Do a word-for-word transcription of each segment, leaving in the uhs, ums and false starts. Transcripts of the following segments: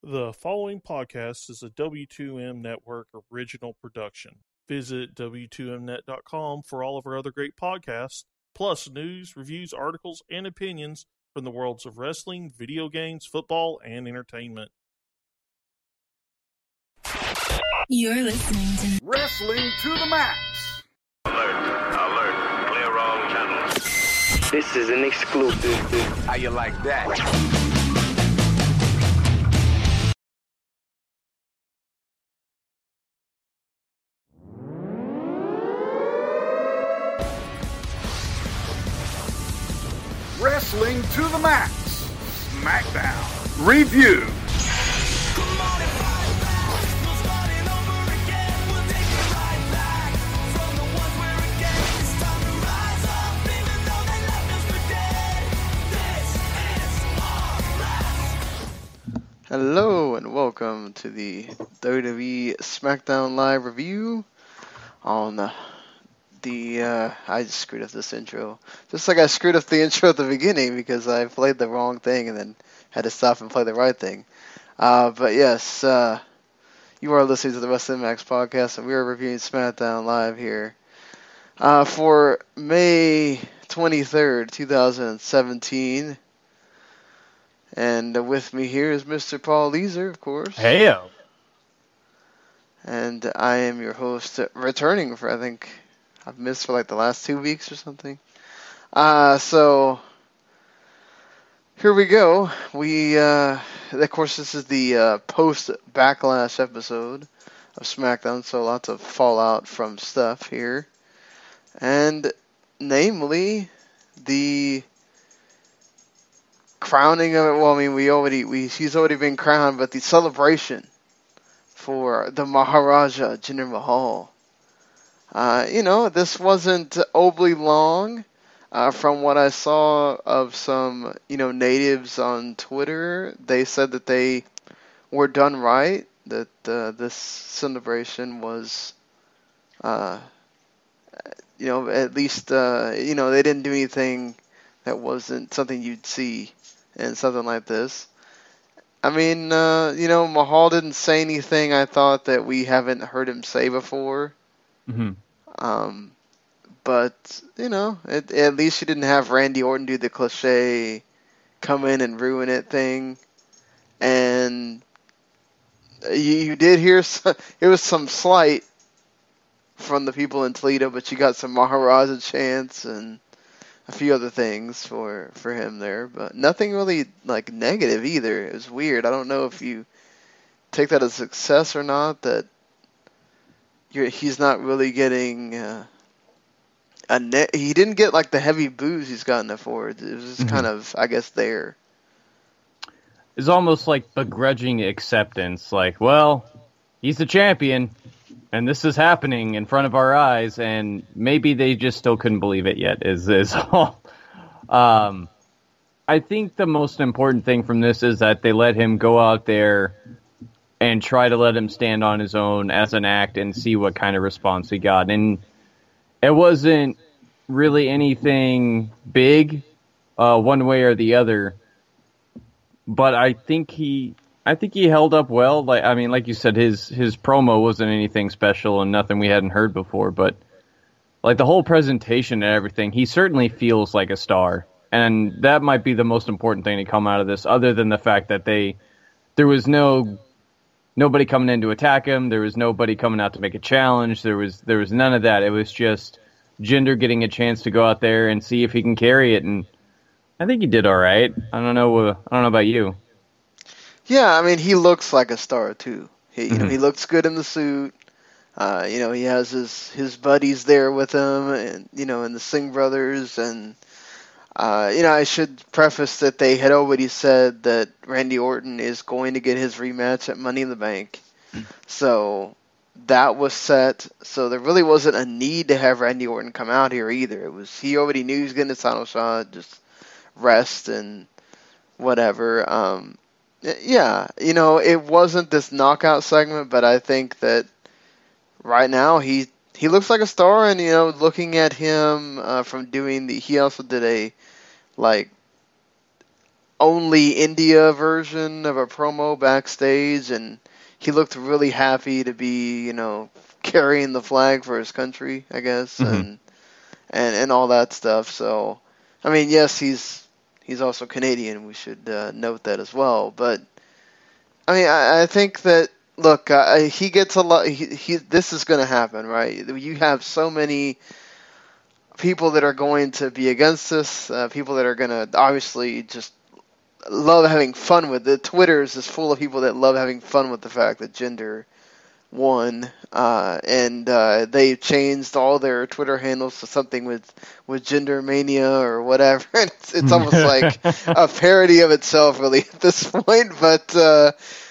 The following podcast is a W two M Network original production. Visit W two M net dot com for all of our other great podcasts, plus news, reviews, articles, and opinions from the worlds of wrestling, video games, football, and entertainment. You're listening to Wrestling to the Max. Alert, alert, clear wrong channels. This is an exclusive. How you like that? Wrestling to the Max. SmackDown Review. Hello and welcome to the W W E SmackDown Live review on the, the uh, I just screwed up this intro. Just like I screwed up the intro at the beginning because I played the wrong thing and then had to stop and play the right thing. Uh, but yes, uh, you are listening to the Wrestling Max podcast and we are reviewing SmackDown Live here uh, for May twenty-third, twenty seventeen. And with me here is Mister Paul Leeser, of course. Heyo. And I am your host, returning for, I think, I've missed for like the last two weeks or something. Uh, so, here we go. We, uh, of course, this is the uh, post-Backlash episode of SmackDown, so lots of fallout from stuff here. And, namely, the crowning of it. Well, I mean, we already we he's already been crowned, but the celebration for the Maharaja Jinder Mahal. Uh, you know, this wasn't overly long. Uh, from what I saw of some, you know, natives on Twitter, they said that they were done right. That uh, this celebration was, uh, you know, at least, uh, you know, they didn't do anything that wasn't something you'd see and something like this. I mean, uh, you know, Mahal didn't say anything I thought that we haven't heard him say before. Mm-hmm. Um, but, you know, at, at least you didn't have Randy Orton do the cliche come in and ruin it thing. And you, you did hear some, it was some slight from the people in Toledo, but you got some Maharaja chants and a few other things for, for him there, but nothing really like negative either. It was weird. I don't know if you take that as success or not, that you're, he's not really getting uh, a ne- he didn't get like the heavy boos he's gotten before. It was just mm-hmm. kind of, I guess, there. It's almost like begrudging acceptance. Like, well, he's the champion, and this is happening in front of our eyes, and maybe they just still couldn't believe it yet, is, is all. Um, I think the most important thing from this is that they let him go out there and try to let him stand on his own as an act and see what kind of response he got. And it wasn't really anything big, uh, one way or the other, but I think he... I think he held up well. Like I mean, like you said, his his promo wasn't anything special and nothing we hadn't heard before. But like the whole presentation and everything, he certainly feels like a star, and that might be the most important thing to come out of this. Other than the fact that they there was no nobody coming in to attack him, there was nobody coming out to make a challenge. There was there was none of that. It was just Jinder getting a chance to go out there and see if he can carry it, and I think he did all right. I don't know. Uh, I don't know about you. Yeah, I mean, he looks like a star, too. He, you mm-hmm. know, he looks good in the suit. Uh, you know, he has his, his buddies there with him, and, you know, and the Singh brothers. And, uh, you know, I should preface that they had already said that Randy Orton is going to get his rematch at Money in the Bank. Mm-hmm. So that was set. So there really wasn't a need to have Randy Orton come out here either. It was he already knew he was getting his title shot, just rest and whatever. Um Yeah, you know, it wasn't this knockout segment, but I think that right now he he looks like a star, and, you know, looking at him uh, from doing the, he also did a, like, only India version of a promo backstage, and he looked really happy to be, you know, carrying the flag for his country, I guess, Mhm. and and and all that stuff. So, I mean, yes, he's he's also Canadian. We should uh, note that as well. But I mean, I, I think that look, uh, he gets a lot. He, he this is going to happen, right? You have so many people that are going to be against this. Uh, people that are going to obviously just love having fun with it. Twitter is just full of people that love having fun with the fact that Jinder won, uh, and uh, they changed all their Twitter handles to something with with Jinder Mania or whatever. It's, it's almost like a parody of itself, really, at this point. But uh,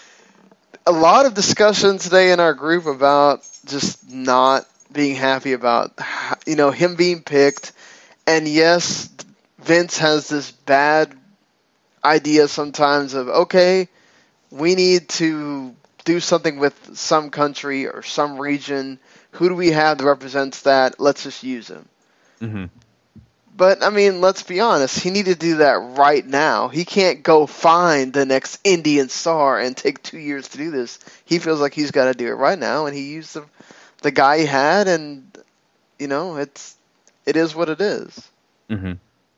a lot of discussion today in our group about just not being happy about, you know, him being picked. And yes, Vince has this bad idea sometimes of, okay, we need to do something with some country or some region. Who do we have that represents that? Let's just use him. Mm-hmm. But, I mean, let's be honest. He needed to do that right now. He can't go find the next Indian star and take two years to do this. He feels like he's got to do it right now, and he used the, the guy he had, and, you know, it's it is what it is. Mm-hmm.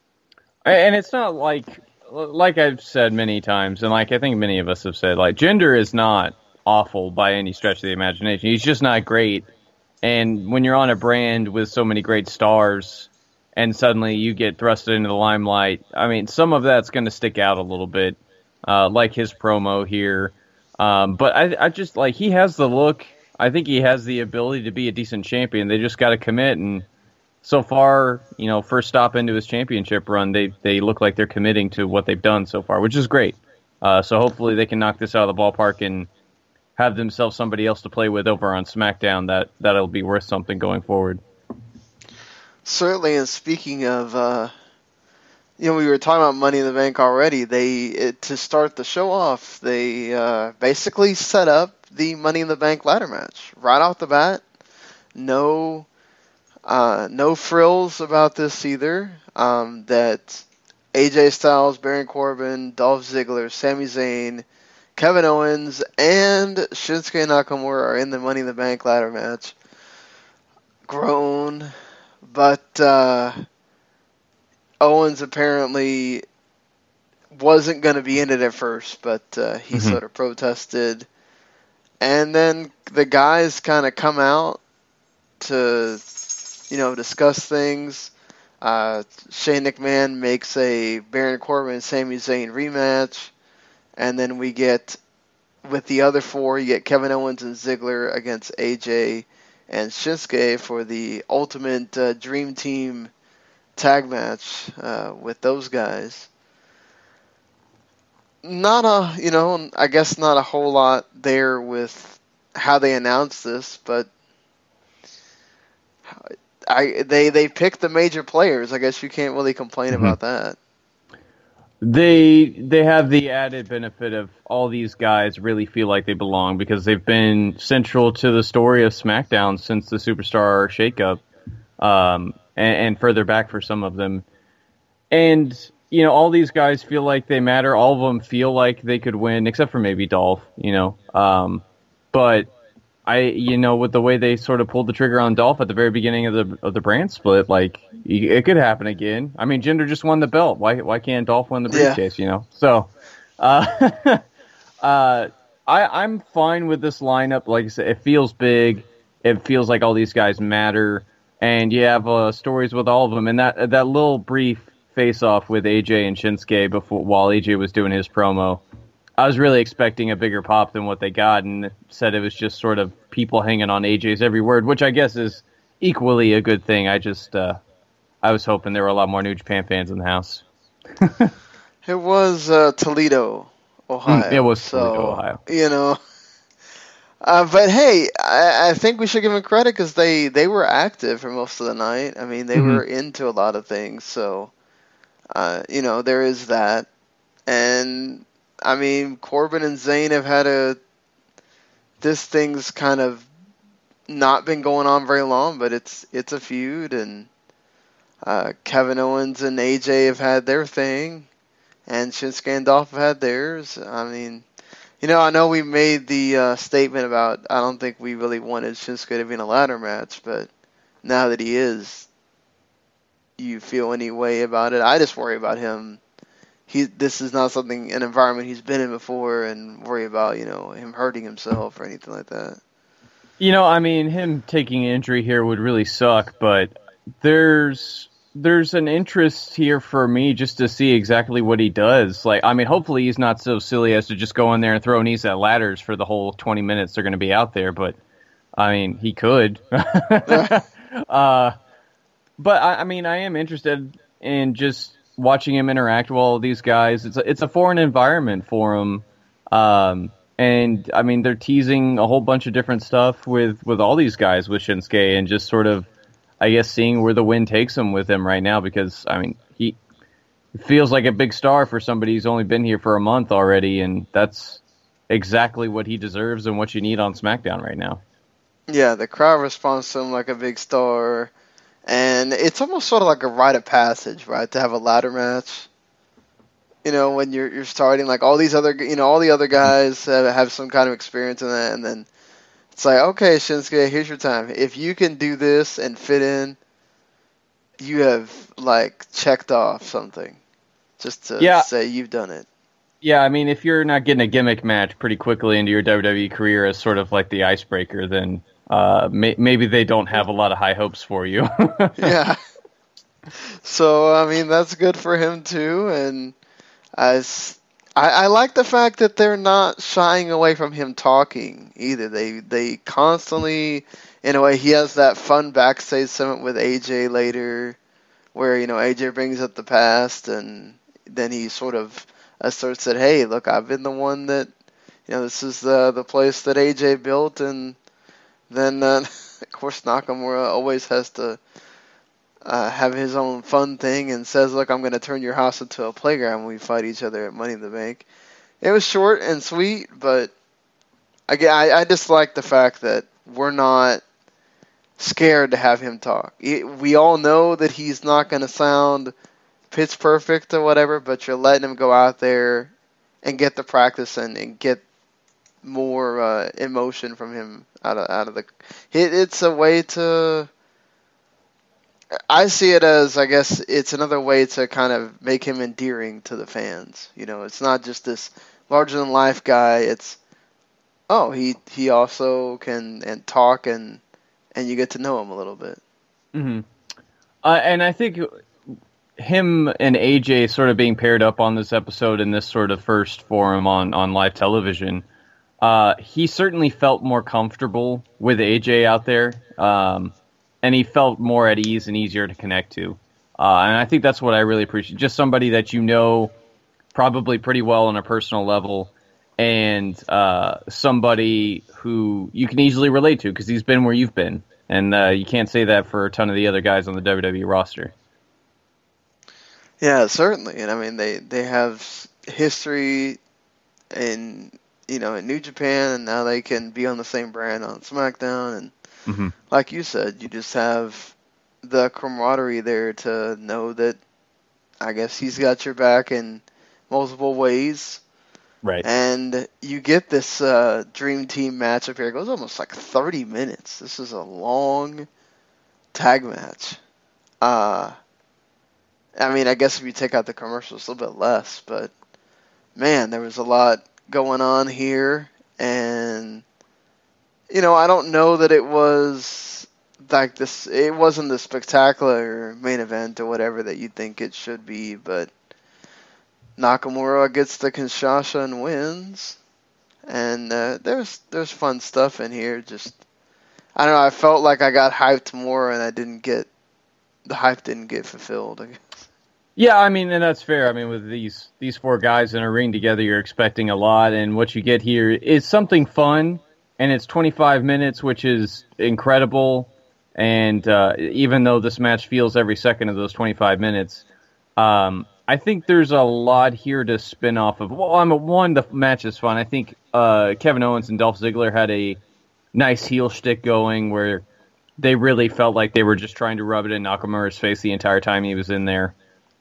And it's not like, like I've said many times, and like I think many of us have said, like, Jinder is not awful by any stretch of the imagination. He's just not great. And when you're on a brand with so many great stars, and suddenly you get thrusted into the limelight, I mean, some of that's going to stick out a little bit, uh, like his promo here. Um, but I, I just, like, he has the look. I think he has the ability to be a decent champion. They just got to commit, and so far, you know, first stop into his championship run, they they look like they're committing to what they've done so far, which is great. Uh, so hopefully they can knock this out of the ballpark and have themselves somebody else to play with over on SmackDown that, that'll be worth something going forward. Certainly, and speaking of, uh, you know, we were talking about Money in the Bank already. They it, to start the show off, they uh, basically set up the Money in the Bank ladder match right off the bat. No, uh, no frills about this either. Um, that A J Styles, Baron Corbin, Dolph Ziggler, Sami Zayn, Kevin Owens, and Shinsuke Nakamura are in the Money in the Bank ladder match. Grown. But uh, Owens apparently wasn't going to be in it at first, but uh, he Mm-hmm. sort of protested. And then the guys kind of come out to, you know, discuss things. Uh, Shane McMahon makes a Baron Corbin and Sami Zayn rematch. And then we get, with the other four, you get Kevin Owens and Ziggler against A J and Shinsuke for the Ultimate uh, Dream Team tag match uh, with those guys. Not a, you know, I guess not a whole lot there with how they announced this, but I they they picked the major players. I guess you can't really complain Mm-hmm. about that. They they have the added benefit of all these guys really feel like they belong because they've been central to the story of SmackDown since the Superstar shakeup, um, and, and further back for some of them. And, you know, all these guys feel like they matter. All of them feel like they could win, except for maybe Dolph, you know. Um, but I, you know, with the way they sort of pulled the trigger on Dolph at the very beginning of the of the brand split, like it could happen again. I mean, Jinder just won the belt. Why why can't Dolph win the briefcase? Yeah. You know, so uh, uh, I I'm fine with this lineup. Like I said, it feels big. It feels like all these guys matter, and you have uh, stories with all of them. And that that little brief face off with A J and Shinsuke before while A J was doing his promo, I was really expecting a bigger pop than what they got, and said it was just sort of people hanging on A J's every word, which I guess is equally a good thing. I just, uh, I was hoping there were a lot more New Japan fans in the house. It was uh, Toledo, Ohio. Mm, it was so, Toledo, Ohio. You know, uh, but hey, I, I think we should give them credit because they, they were active for most of the night. I mean, they Mhm. were into a lot of things, so uh, you know, there is that. And I mean, Corbin and Zayn have had a. This thing's kind of not been going on very long, but it's it's a feud, and uh, Kevin Owens and A J have had their thing, and Shinsuke and Dolph have had theirs. I mean, you know, I know we made the uh, statement about I don't think we really wanted Shinsuke to be in a ladder match, but now that he is, you feel any way about it? I just worry about him. He this is not something an environment he's been in before, and worry about you know him hurting himself or anything like that. You know, I mean, him taking an injury here would really suck, but there's there's an interest here for me just to see exactly what he does. Like, I mean, hopefully he's not so silly as to just go in there and throw knees at ladders for the whole twenty minutes they're going to be out there, but, I mean, he could. uh, but, I, I mean, I am interested in just watching him interact with all these guys. It's a, it's a foreign environment for him. Um, and, I mean, they're teasing a whole bunch of different stuff with, with all these guys with Shinsuke and just sort of, I guess, seeing where the wind takes him with him right now, because, I mean, he feels like a big star for somebody who's only been here for a month already, and that's exactly what he deserves and what you need on SmackDown right now. Yeah, the crowd responds to him like a big star, and it's almost sort of like a rite of passage, right, to have a ladder match. You know, when you're you're starting, like all these other, you know, all the other guys have, have some kind of experience in that, and then it's like, okay, Shinsuke, here's your time. If you can do this and fit in, you have, like, checked off something. Just to yeah. say you've done it. Yeah, I mean, if you're not getting a gimmick match pretty quickly into your W W E career as sort of like the icebreaker, then uh, may- maybe they don't have a lot of high hopes for you. Yeah. So, I mean, that's good for him, too. And as... I, I like the fact that they're not shying away from him talking either. They they constantly, in a way, he has that fun backstage segment with A J later, where you know A J brings up the past, and then he sort of asserts that, hey, look, I've been the one that, you know, this is the the place that A J built, and then uh, of course Nakamura always has to Uh, have his own fun thing and says, look, I'm going to turn your house into a playground when we fight each other at Money in the Bank. It was short and sweet, but I, I just like the fact that we're not scared to have him talk. We all know that he's not going to sound pitch perfect or whatever, but you're letting him go out there and get the practice in and get more uh, emotion from him out of out of the. It, it's a way to. I see it as, I guess, it's another way to kind of make him endearing to the fans. You know, it's not just this larger-than-life guy. It's, oh, he he also can and talk, and and you get to know him a little bit. Mm-hmm. Uh, and I think him and A J sort of being paired up on this episode in this sort of first forum on, on live television, uh, he certainly felt more comfortable with A J out there. Um And he felt more at ease and easier to connect to. Uh, and I think that's what I really appreciate. Just somebody that you know probably pretty well on a personal level, and uh, somebody who you can easily relate to because he's been where you've been. And uh, you can't say that for a ton of the other guys on the W W E roster. Yeah, certainly. And I mean, they, they have history in, you know, in New Japan, and now they can be on the same brand on SmackDown, and mm-hmm. like you said, you just have the camaraderie there to know that, I guess, he's got your back in multiple ways. Right. And you get this uh, Dream Team match up here. It goes almost like thirty minutes. This is a long tag match. Uh, I mean, I guess if you take out the commercials, a little bit less. But, man, there was a lot going on here. And... You know, I don't know that it was like this. It wasn't the spectacular main event or whatever that you think it should be, but Nakamura gets the Kinshasa and wins, and uh, there's there's fun stuff in here. Just I don't know. I felt like I got hyped more, and I didn't get the hype didn't get fulfilled, I guess. Yeah, I mean, and that's fair. I mean, with these these four guys in a ring together, you're expecting a lot, and what you get here is something fun. And it's twenty-five minutes, which is incredible. And uh, even though this match feels every second of those twenty-five minutes, um, I think there's a lot here to spin off of. Well, I'm a, one, the match is fun. I think uh, Kevin Owens and Dolph Ziggler had a nice heel shtick going where they really felt like they were just trying to rub it in Nakamura's face the entire time he was in there.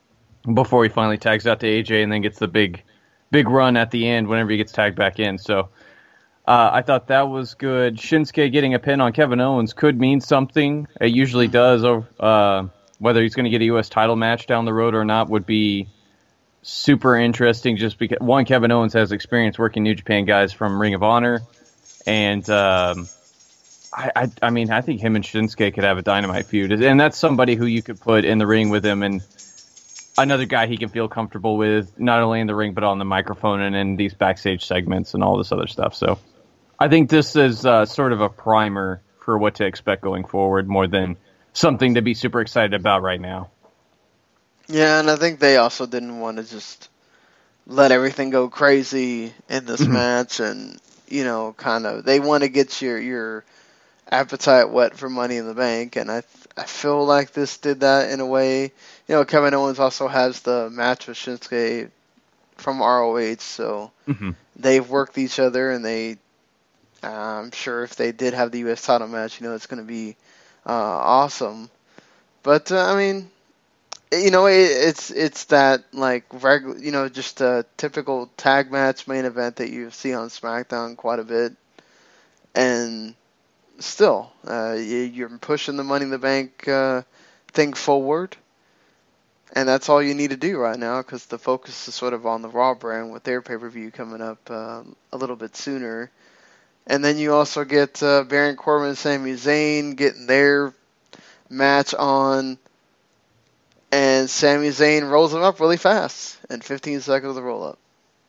before he finally tags out to A J and then gets the big, big run at the end whenever he gets tagged back in. So uh, I thought that was good. Shinsuke getting a pin on Kevin Owens could mean something. It usually does. Uh, whether he's going to get a U S title match down the road or not would be super interesting. Just because one, Kevin Owens has experience working New Japan guys from Ring of Honor, and um, I, I, I mean, I think him and Shinsuke could have a dynamite feud, and that's somebody who you could put in the ring with him and another guy he can feel comfortable with, not only in the ring, but on the microphone and in these backstage segments and all this other stuff. So I think this is uh, sort of a primer for what to expect going forward, more than something to be super excited about right now. Yeah, and I think they also didn't want to just let everything go crazy in this match, and, you know, kind of, they want to get your, your appetite wet for Money in the Bank, and I I feel like this did that in a way. You know, Kevin Owens also has the match with Shinsuke from R O H, so mm-hmm. they've worked each other, and they, uh, I'm sure if they did have the U S title match, you know, it's going to be uh, awesome. But, uh, I mean, you know, it, it's it's that, like, regular, you know, just a typical tag match main event that you see on SmackDown quite a bit. And still, uh, you're pushing the Money in the Bank uh, thing forward, and that's all you need to do right now, because the focus is sort of on the Raw brand with their pay-per-view coming up uh, a little bit sooner. And then you also get uh, Baron Corbin and Sami Zayn getting their match on, and Sami Zayn rolls them up really fast in fifteen seconds of the roll-up.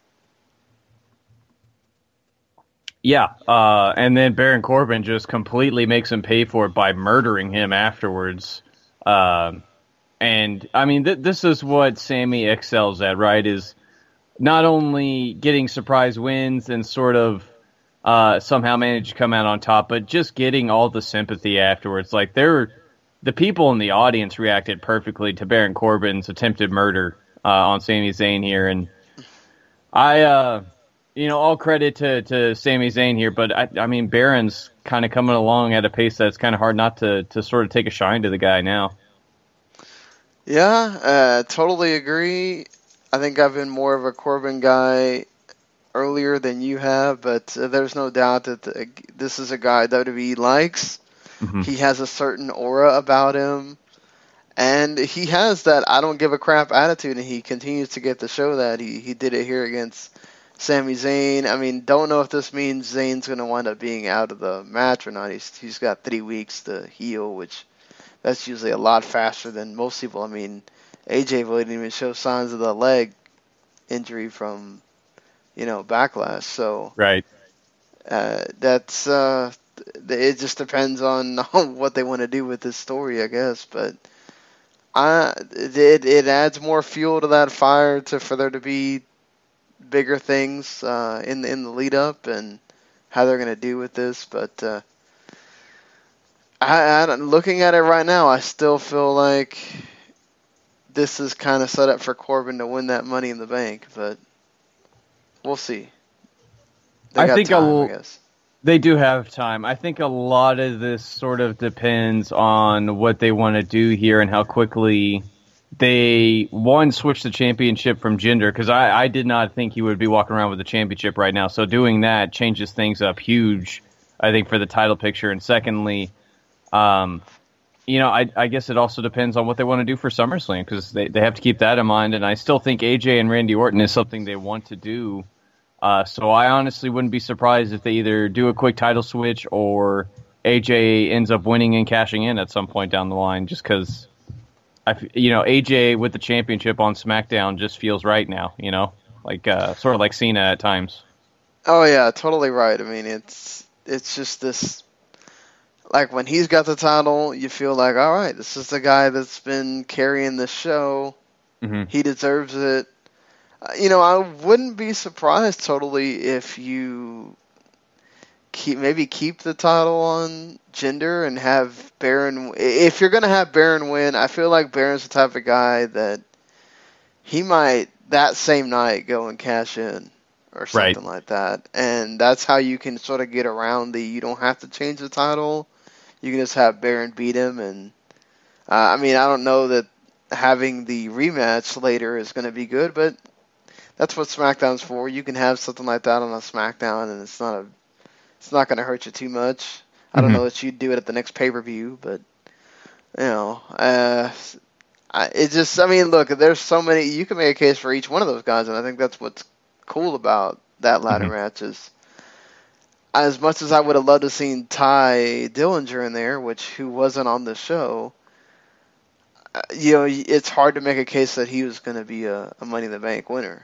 Yeah, uh, and then Baron Corbin just completely makes him pay for it by murdering him afterwards. Um, and, I mean, th- this is what Sammy excels at, right, is not only getting surprise wins and sort of uh, somehow manage to come out on top, but just getting all the sympathy afterwards. Like, they're, the people in the audience reacted perfectly to Baron Corbin's attempted murder uh, on Sami Zayn here, and I... Uh, You know, all credit to, to Sami Zayn here, but I, I mean, Baron's kind of coming along at a pace that's kind of hard not to, to sort of take a shine to the guy now. Yeah, uh, totally agree. I think I've been more of a Corbin guy earlier than you have, but uh, there's no doubt that the, this is a guy W W E likes. Mm-hmm. He has a certain aura about him, and he has that I don't give a crap attitude, and he continues to get to show that. He, he did it here against Sami Zayn. I mean, don't know if this means Zayn's going to wind up being out of the match or not. He's He's got three weeks to heal, which that's usually a lot faster than most people. I mean, A J really didn't even show signs of the leg injury from, you know, Backlash. So right, uh, that's uh, it. Just depends on what they want to do with this story, I guess. But I it it adds more fuel to that fire to for there to be bigger things uh, in the in the lead up and how they're going to do with this, but uh, I, I looking at it right now, I still feel like this is kind of set up for Corbin to win that Money in the Bank, but we'll see. They I got think time, I'll, I guess. They do have time. I think a lot of this sort of depends on what they want to do here and how quickly they, one, switch the championship from Jinder, because I, I did not think he would be walking around with the championship right now. So doing that changes things up huge, I think, for the title picture. And secondly, um, you know, I, I guess it also depends on what they want to do for SummerSlam, because they, they have to keep that in mind. And I still think A J and Randy Orton is something they want to do. Uh, so I honestly wouldn't be surprised if they either do a quick title switch or A J ends up winning and cashing in at some point down the line, just because... I, you know, A J with the championship on SmackDown just feels right now, you know, like uh, sort of like Cena at times. Oh yeah, totally right. I mean, it's it's just this, like when he's got the title, you feel like, all right, this is the guy that's been carrying the show. Mm-hmm. He deserves it. Uh, you know, I wouldn't be surprised totally if you keep maybe keep the title on Jinder and have Baron. If you're gonna have Baron win, I feel like Baron's the type of guy that he might that same night go and cash in or something right. like that, and that's how you can sort of get around the. You don't have to change the title. You can just have Baron beat him, and uh, I mean, I don't know that having the rematch later is going to be good, but that's what SmackDown's for. You can have something like that on a SmackDown, and it's not a, it's not going to hurt you too much. I don't Mhm. know that you'd do it at the next pay-per-view, but you know, uh, I, it just, I mean, look, there's so many. You can make a case for each one of those guys, and I think that's what's cool about that ladder Mhm. match is. As much as I would have loved to have seen Ty Dillinger in there, which who wasn't on the show, uh, you know, it's hard to make a case that he was going to be a, a Money in the Bank winner.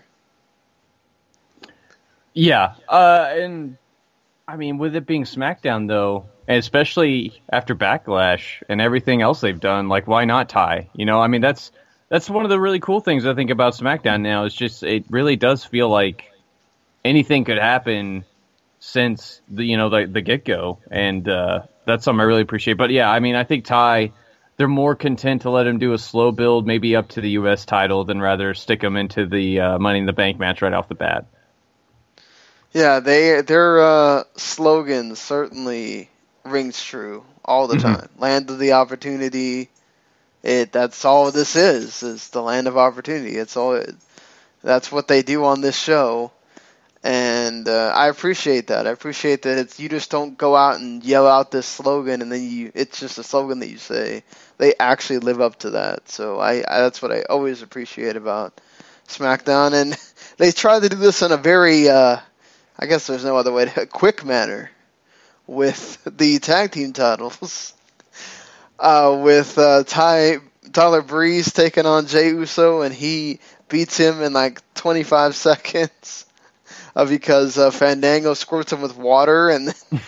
Yeah, uh, and I mean, with it being SmackDown though, and especially after Backlash and everything else they've done, like why not Ty? You know, I mean that's that's one of the really cool things I think about SmackDown now. Is just it really does feel like anything could happen since the you know the the get go, and uh, that's something I really appreciate. But yeah, I mean, I think Ty, they're more content to let him do a slow build, maybe up to the U S title, than rather stick him into the uh, Money in the Bank match right off the bat. Yeah, they their uh, slogan certainly rings true all the Mhm. time. Land of the opportunity. It that's all this is is the land of opportunity. It's all it, that's what they do on this show. And uh, I appreciate that. I appreciate that it's you just don't go out and yell out this slogan and then you it's just a slogan that you say. They actually live up to that. So I, I that's what I always appreciate about SmackDown. And they try to do this in a very uh, I guess there's no other way to a quick manner with the tag team titles. Uh, with uh, Ty Tyler Breeze taking on Jey Uso and he beats him in like twenty-five seconds. Uh, because uh, Fandango squirts him with water, and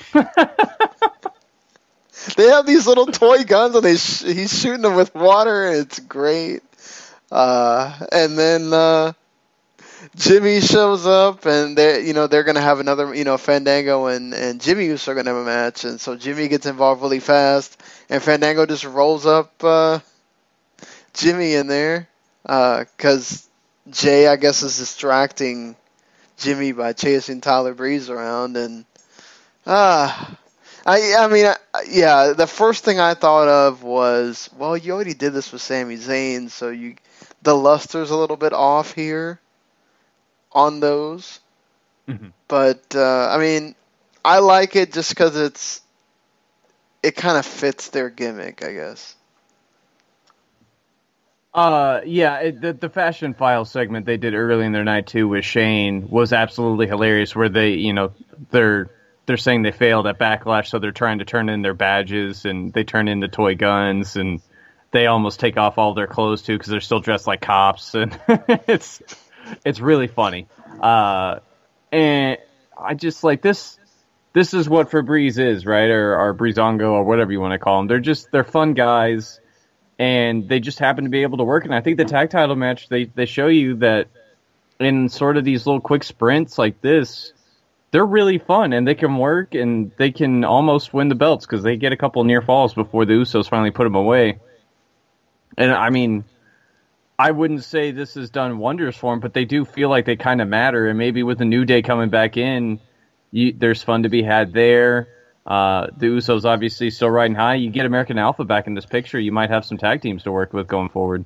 they have these little toy guns, and they sh- he's shooting them with water, and it's great. Uh, and then uh, Jimmy shows up, and they, you know, they're gonna have another, you know, Fandango and, and Jimmy Uso are gonna have a match, and so Jimmy gets involved really fast, and Fandango just rolls up uh, Jimmy in there, because uh, Jay, I guess, is distracting Jimmy by chasing Tyler Breeze around, and ah, uh, I I mean, I, yeah, the first thing I thought of was, well, you already did this with Sami Zayn, so you the luster's a little bit off here on those, Mhm. but uh, I mean, I like it just because it's it kind of fits their gimmick, I guess. Uh, yeah, it, the the Fashion File segment they did early in their night too with Shane was absolutely hilarious. Where they, you know, they're they're saying they failed at Backlash, so they're trying to turn in their badges and they turn into toy guns and they almost take off all their clothes too because they're still dressed like cops and it's it's really funny. Uh, and I just like this. This is what Febreze is, right? Or, or Breezango or whatever you want to call them. They're just they're fun guys. And they just happen to be able to work. And I think the tag title match, they, they show you that in sort of these little quick sprints like this, they're really fun and they can work and they can almost win the belts because they get a couple near falls before the Usos finally put them away. And I mean, I wouldn't say this has done wonders for them, but they do feel like they kind of matter. And maybe with the New Day coming back in, you, there's fun to be had there. Uh, the Usos obviously still riding high. You get American Alpha back in this picture, you might have some tag teams to work with going forward.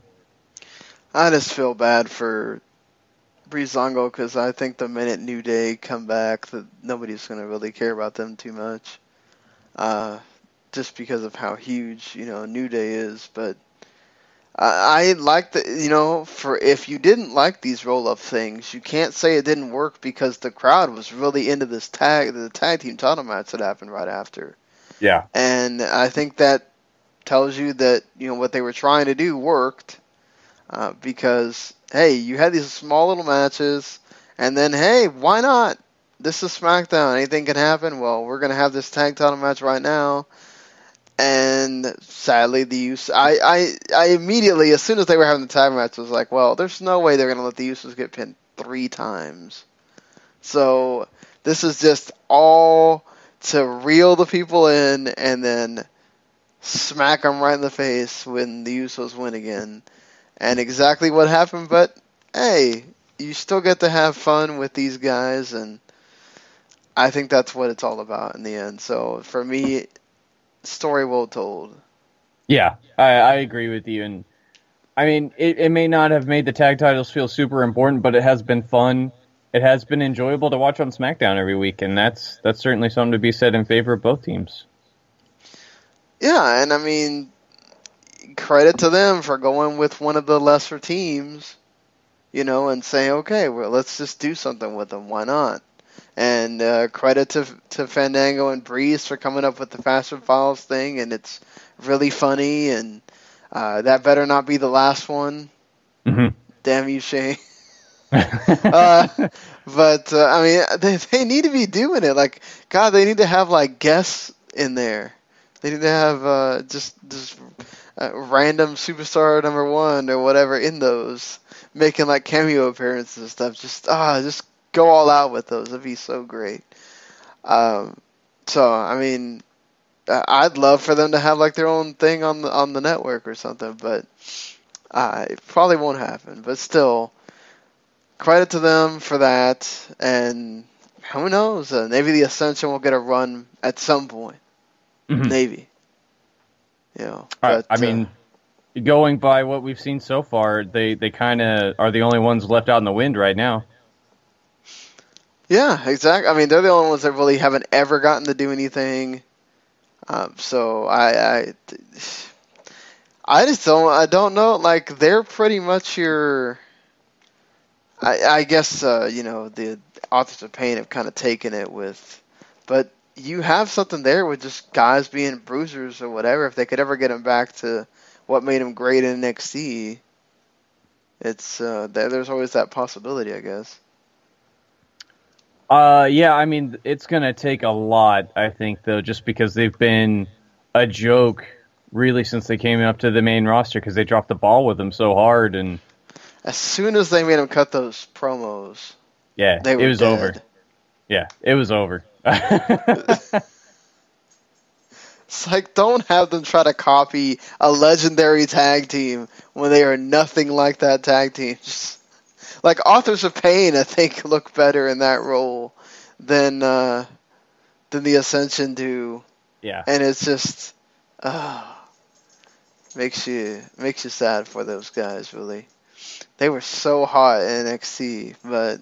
I just feel bad for Breezango because I think the minute New Day come back, that nobody's going to really care about them too much, uh, just because of how huge, you know, New Day is. But I, I like the, you know, for if you didn't like these roll-up things, you can't say it didn't work because the crowd was really into this tag, the tag team title match that happened right after. Yeah. And I think that tells you that, you know, what they were trying to do worked, uh, because, hey, you had these small little matches, and then, hey, why not? This is SmackDown. Anything can happen. Well, we're going to have this tag title match right now. And sadly, the use I, I I immediately, as soon as they were having the tag match, was like, well, there's no way they're going to let the Usos get pinned three times. So this is just all to reel the people in and then smack them right in the face when the Usos win again. And exactly what happened, but hey, you still get to have fun with these guys, and I think that's what it's all about in the end. So for me, story well told. Yeah, I, I agree with you. And I mean, it, it may not have made the tag titles feel super important, but it has been fun. It has been enjoyable to watch on SmackDown every week, and that's that's certainly something to be said in favor of both teams. Yeah, and I mean, credit to them for going with one of the lesser teams, you know, and saying, okay, well, let's just do something with them. Why not? And uh, credit to to Fandango and Breeze for coming up with the Fast and Files thing, and it's really funny, and uh, that better not be the last one. Mm-hmm. Damn you, Shane. uh, but, uh, I mean, they, they need to be doing it. Like, God, they need to have, like, guests in there. They need to have uh, just, just uh, random superstar number one or whatever in those, making, like, cameo appearances and stuff. Just, ah, just go all out with those. That'd be so great. Um, so, I mean, I'd love for them to have like their own thing on the on the network or something, but uh, it probably won't happen. But still, credit to them for that. And who knows? Uh, maybe the Ascension will get a run at some point. Mm-hmm. Maybe. You know. But, I mean, uh, going by what we've seen so far, they they kind of are the only ones left out in the wind right now. Yeah, exactly. I mean, they're the only ones that really haven't ever gotten to do anything. Um, so I, I, I just don't, I don't know. Like, they're pretty much your, I, I guess, uh, you know, the Authors of Pain have kind of taken it with, but you have something there with just guys being bruisers or whatever. If they could ever get them back to what made them great in N X T, it's, uh, there's always that possibility, I guess. Uh, yeah, I mean, it's going to take a lot, I think, though, just because they've been a joke, really, since they came up to the main roster, because they dropped the ball with them so hard. And as soon as they made them cut those promos, yeah, they were it was dead. over. Yeah, it was over. It's like, don't have them try to copy a legendary tag team when they are nothing like that tag team. Just, like, Authors of Pain, I think, look better in that role than uh, than the Ascension do. Yeah. And it's just, uh, makes you makes you sad for those guys, really. They were so hot in N X T, but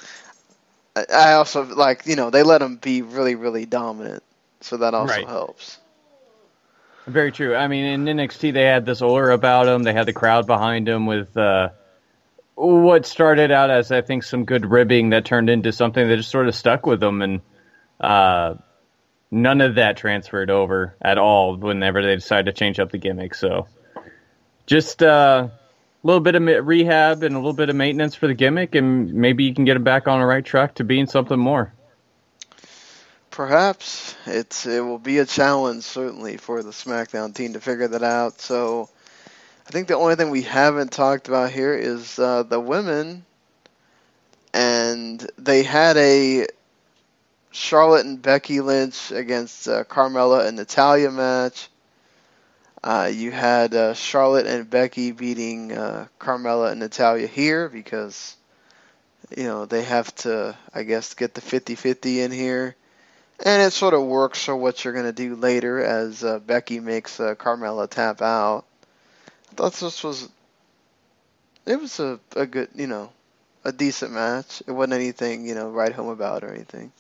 I, I also, like, you know, they let them be really, really dominant, so that also right. helps. Very true. I mean, in N X T, they had this aura about them. They had the crowd behind them with... Uh, what started out as, I think, some good ribbing that turned into something that just sort of stuck with them, and uh, none of that transferred over at all whenever they decided to change up the gimmick. So just uh, a little bit of rehab and a little bit of maintenance for the gimmick, and maybe you can get it back on the right track to being something more. Perhaps. It's, it will be a challenge, certainly, for the SmackDown team to figure that out. So I think the only thing we haven't talked about here is uh, the women, and they had a Charlotte and Becky Lynch against uh, Carmella and Natalya match. Uh, you had uh, Charlotte and Becky beating uh, Carmella and Natalya here because, you know, they have to, I guess, get the fifty-fifty in here. And it sort of works for what you're going to do later as uh, Becky makes uh, Carmella tap out. I thought this was, it was a, a good, you know, a decent match. It wasn't anything, you know, write home about or anything.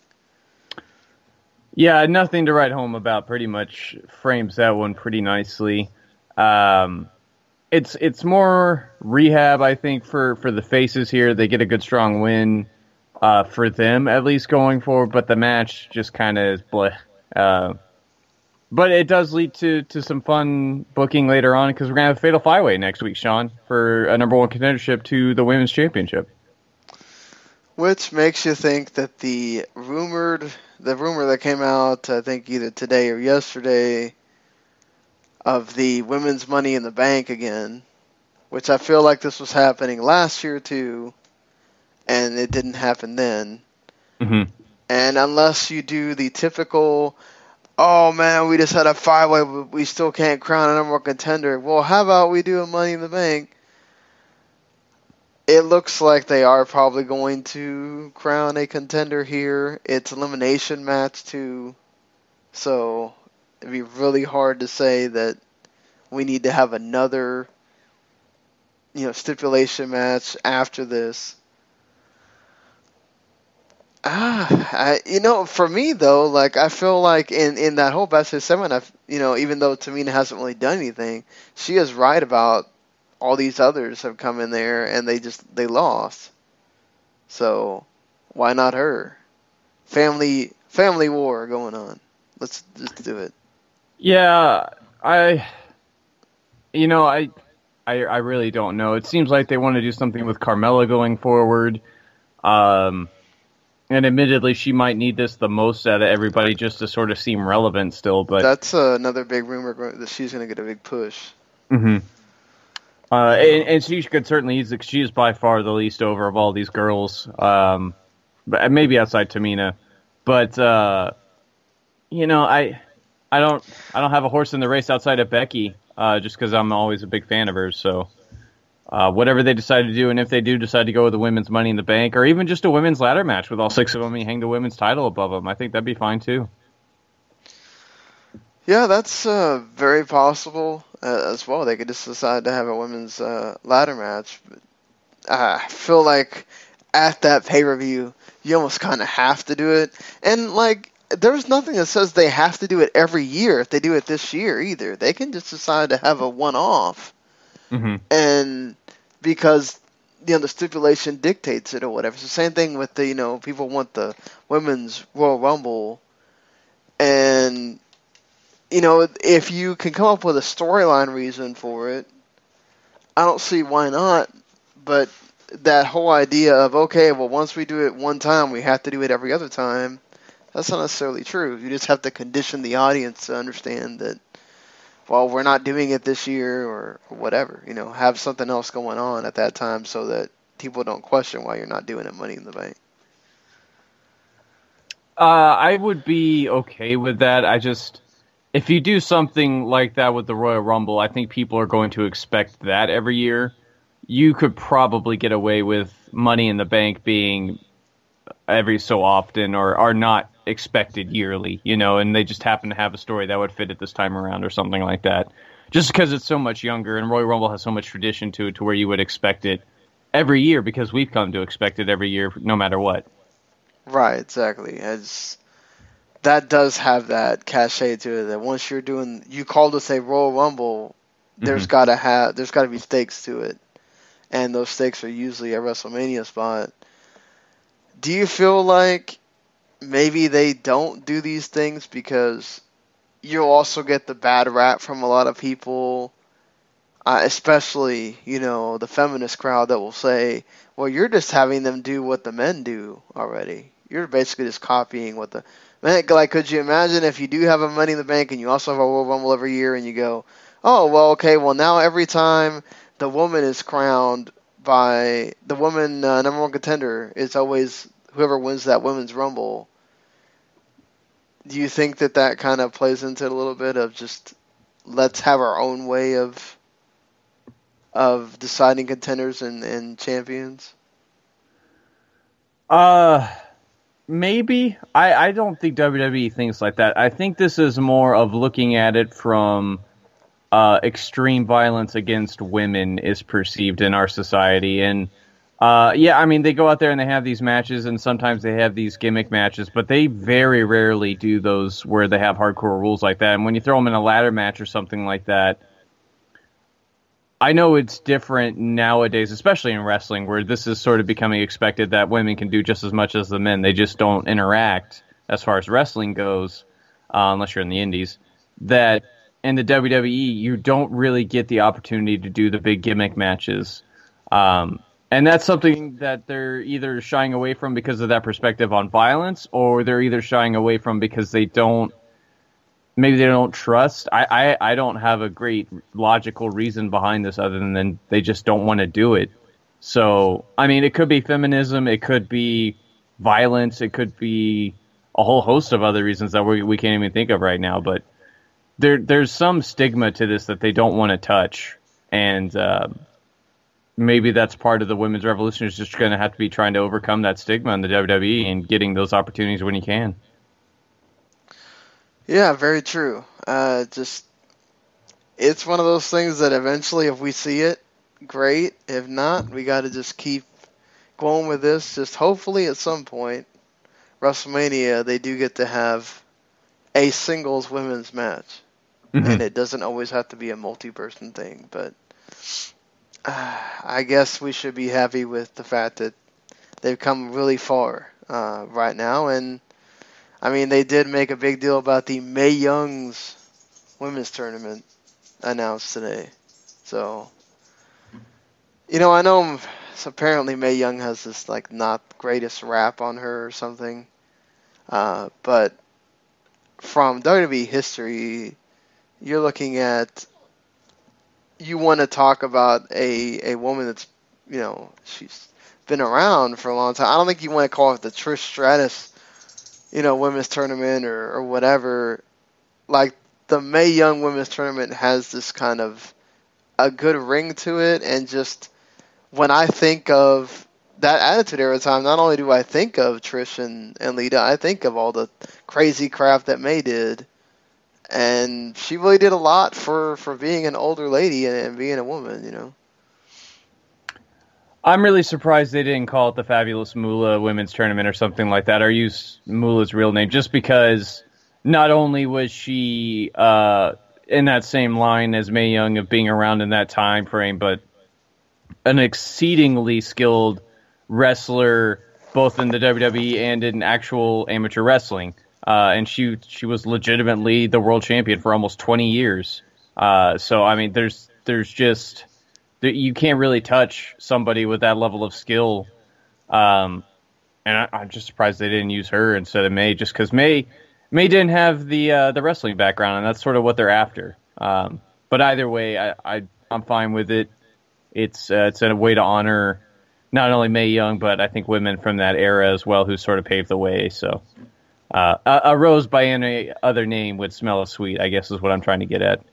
Yeah, nothing to write home about. Pretty much frames that one pretty nicely. Um, it's it's more rehab, I think, for, for the faces here. They get a good, strong win uh, for them, at least going forward. But the match just kind of is bleh. Uh, but it does lead to, to some fun booking later on, because we're going to have a Fatal Five-Way next week, Sean, for a number one contendership to the Women's Championship. Which makes you think that the rumored, the rumor that came out, I think either today or yesterday, of the Women's Money in the Bank again, which I feel like this was happening last year too, and it didn't happen then. Mm-hmm. And unless you do the typical, oh man, we just had a five-way, but we still can't crown a number one contender. Well, how about we do a Money in the Bank? It looks like they are probably going to crown a contender here. It's elimination match too, so it'd be really hard to say that we need to have another you know, stipulation match after this. Ah, I, you know, for me though, like I feel like in, in that whole Best of Seven, I've, you know, even though Tamina hasn't really done anything, she is right about all these others have come in there and they just they lost. So why not her? Family family war going on. Let's just do it. Yeah, I, you know, I, I, I really don't know. It seems like they want to do something with Carmella going forward. Um. And admittedly, she might need this the most out of everybody just to sort of seem relevant still. But that's uh, another big rumor that she's going to get a big push. Mm-hmm. Uh, and, and she could certainly use it. She is by far the least over of all these girls. Um, but maybe outside Tamina. But uh, you know, I, I don't, I don't have a horse in the race outside of Becky. Uh, just because I'm always a big fan of hers. So. Uh, whatever they decide to do, and if they do decide to go with the women's Money in the Bank, or even just a women's ladder match with all six of them and hang the women's title above them, I think that'd be fine too. Yeah, that's uh, very possible uh, as well. They could just decide to have a women's uh, ladder match. But I feel like at that pay-per-view, you almost kind of have to do it. And, like, there's nothing that says they have to do it every year if they do it this year either. They can just decide to have a one-off. Mm-hmm. And because, you know, the stipulation dictates it or whatever. It's the same thing with the, you know, people want the women's Royal Rumble. And, you know, if you can come up with a storyline reason for it, I don't see why not. But that whole idea of, okay, well, once we do it one time, we have to do it every other time, that's not necessarily true. You just have to condition the audience to understand that, well, we're not doing it this year or whatever. You know, have something else going on at that time so that people don't question why you're not doing it Money in the Bank. Uh, I would be okay with that. I just, if you do something like that with the Royal Rumble, I think people are going to expect that every year. You could probably get away with Money in the Bank being every so often or are not expected yearly, you know, and they just happen to have a story that would fit at this time around or something like that. Just because it's so much younger and Royal Rumble has so much tradition to it to where you would expect it every year because we've come to expect it every year no matter what. Right, exactly. It's, that does have that cachet to it that once you're doing, you call this a Royal Rumble, there's mm-hmm. gotta have, there's gotta be stakes to it. And those stakes are usually a WrestleMania spot. Do you feel like maybe they don't do these things because you'll also get the bad rap from a lot of people, uh, especially, you know, the feminist crowd that will say, well, you're just having them do what the men do already. You're basically just copying what the man. Like, could you imagine if you do have a Money in the Bank and you also have a Royal Rumble every year and you go, oh, well, okay, well, now every time the woman is crowned by the woman uh, number one contender, it's always whoever wins that women's Rumble. Do you think that that kind of plays into it a little bit of just let's have our own way of of deciding contenders and, and champions? Uh, maybe. I, I don't think W W E thinks like that. I think this is more of looking at it from uh, extreme violence against women is perceived in our society. And Uh, yeah, I mean, they go out there and they have these matches, and sometimes they have these gimmick matches, but they very rarely do those where they have hardcore rules like that. And when you throw them in a ladder match or something like that, I know it's different nowadays, especially in wrestling, where this is sort of becoming expected that women can do just as much as the men. They just don't interact as far as wrestling goes, uh, unless you're in the indies. That in the W W E, you don't really get the opportunity to do the big gimmick matches. Um... And that's something that they're either shying away from because of that perspective on violence, or they're either shying away from because they don't, maybe they don't trust. I, I, I don't have a great logical reason behind this other than they just don't want to do it. So, I mean, it could be feminism, it could be violence, it could be a whole host of other reasons that we we can't even think of right now. But there there's some stigma to this that they don't want to touch, and uh, maybe that's part of the women's revolution is just going to have to be trying to overcome that stigma in the W W E and getting those opportunities when you can. Yeah, very true. Uh, just, it's one of those things that eventually, if we see it great. If not, we got to just keep going with this. Just hopefully at some point, WrestleMania, they do get to have a singles women's match. Mm-hmm. And it doesn't always have to be a multi-person thing. But uh, I guess we should be happy with the fact that they've come really far uh, right now. And, I mean, they did make a big deal about the Mae Young's women's tournament announced today. So, you know, I know so apparently Mae Young has this, like, not greatest rap on her or something. Uh, but from W W E history, you're looking at, you want to talk about a, a woman that's, you know, she's been around for a long time. I don't think you want to call it the Trish Stratus, you know, women's tournament or, or whatever. Like, the Mae Young women's tournament has this kind of a good ring to it, and just when I think of that Attitude Era time, not only do I think of Trish and, and Lita, I think of all the crazy crap that Mae did, and she really did a lot for, for being an older lady and, and being a woman, you know. I'm really surprised they didn't call it the Fabulous Moolah Women's Tournament or something like that, or use Moolah's real name, just because not only was she uh, in that same line as Mae Young of being around in that time frame, but an exceedingly skilled wrestler, both in the W W E and in actual amateur wrestling. Uh, and she she was legitimately the world champion for almost twenty years. Uh, so, I mean, there's there's just... you can't really touch somebody with that level of skill. Um, and I, I'm just surprised they didn't use her instead of Mae, just because Mae... Mae didn't have the uh, the wrestling background, and that's sort of what they're after. Um, but either way, I, I I'm fine with it. It's uh, it's a way to honor not only Mae Young, but I think women from that era as well, who sort of paved the way. So uh, a, a rose by any other name would smell as sweet, I guess, is what I'm trying to get at.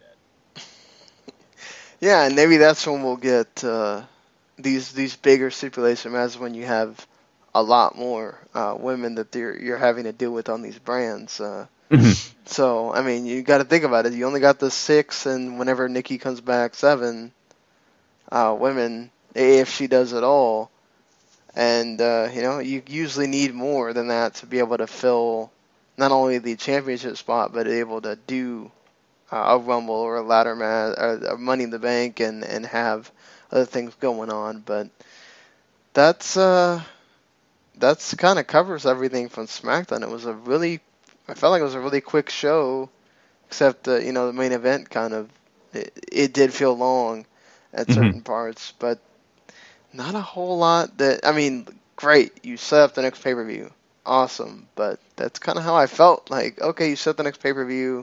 Yeah, and maybe that's when we'll get uh, these these bigger stipulation matches, when you have a lot more uh, women that you're, you're having to deal with on these brands. Uh, Mm-hmm. So, I mean, you got to think about it. You only got the six, and whenever Nikki comes back, seven uh, women, if she does it all. And, uh, you know, you usually need more than that to be able to fill not only the championship spot, but able to do uh, a Rumble or a ladder match, or a Money in the Bank, and, and have other things going on. But that's... Uh, That's kind of covers everything from SmackDown. It was a really, I felt like it was a really quick show, except uh, you know, the main event kind of, it, it did feel long at Mm-hmm. certain parts, but not a whole lot that, I mean, great, you set up the next pay-per-view, awesome, but that's kind of how I felt. Like, okay, you set the next pay-per-view,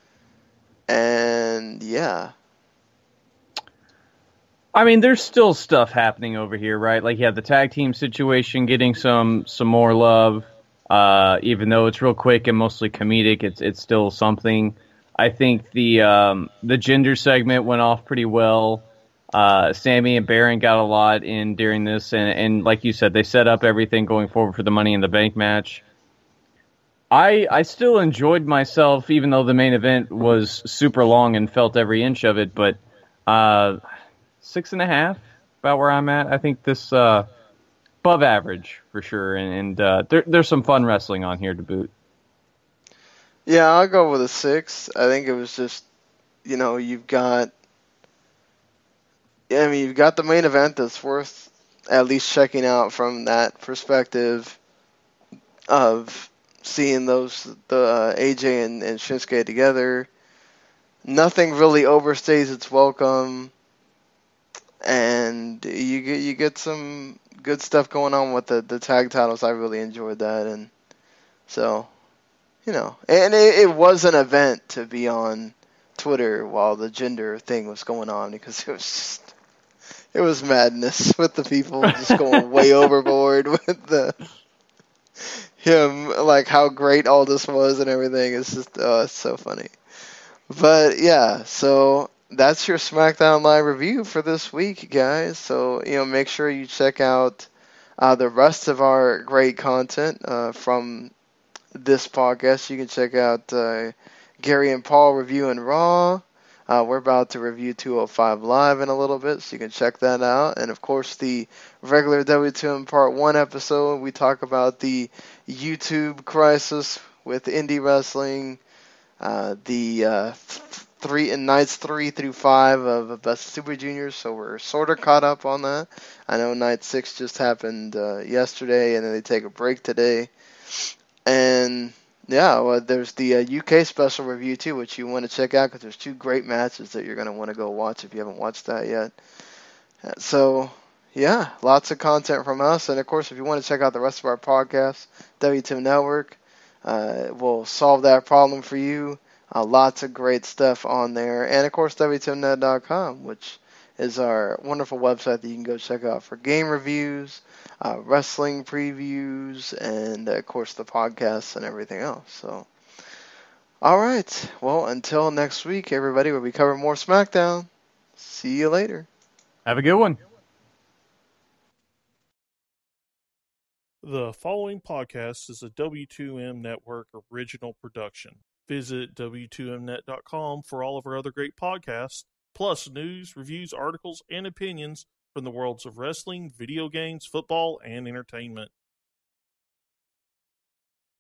and yeah. I mean, there's still stuff happening over here, right? Like, you have the tag team situation getting some some more love. Uh, even though it's real quick and mostly comedic, it's it's still something. I think the um, the gender segment went off pretty well. Uh, Sammy and Baron got a lot in during this, and, and like you said, they set up everything going forward for the Money in the Bank match. I I still enjoyed myself, even though the main event was super long and felt every inch of it, but... Uh, Six and a half, about where I'm at. I think this uh, above average for sure, and, and uh, there, there's some fun wrestling on here to boot. Yeah, I'll go with a six. I think it was just, you know, you've got, I mean, you've got the main event that's worth at least checking out from that perspective of seeing those the uh, A J and, and Shinsuke together. Nothing really overstays its welcome. And you get you get some good stuff going on with the, the tag titles. I really enjoyed that, and so, you know, and it, it was an event to be on Twitter while the gender thing was going on, because it was just, it was madness with the people just going way overboard with the him, like how great all this was and everything. It's just oh, it's so funny. But yeah, so. That's your SmackDown Live review for this week, guys. So, you know, make sure you check out uh, the rest of our great content uh, from this podcast. You can check out uh, Gary and Paul reviewing Raw, Uh, we're about to review two oh five Live in a little bit, so you can check that out. And, of course, the regular W two M Part one episode, we talk about the YouTube crisis with indie wrestling, uh, the uh, three and nights three through five of Best Super Juniors, so we're sort of caught up on that. I know night six just happened uh, yesterday, and then they take a break today. And... yeah, well, there's the uh, U K special review, too, which you want to check out because there's two great matches that you're going to want to go watch if you haven't watched that yet. So, yeah, lots of content from us. And, of course, if you want to check out the rest of our podcasts, W two M Network uh, will solve that problem for you. Uh, lots of great stuff on there. And, of course, W two M net dot com, which is our wonderful website that you can go check out for game reviews, uh, wrestling previews, and, uh, of course, the podcasts and everything else. So, all right. Well, until next week, everybody, where we cover more SmackDown. See you later. Have a good one. The following podcast is a W two M Network original production. Visit W two M net dot com for all of our other great podcasts, plus news, reviews, articles, and opinions from the worlds of wrestling, video games, football, and entertainment.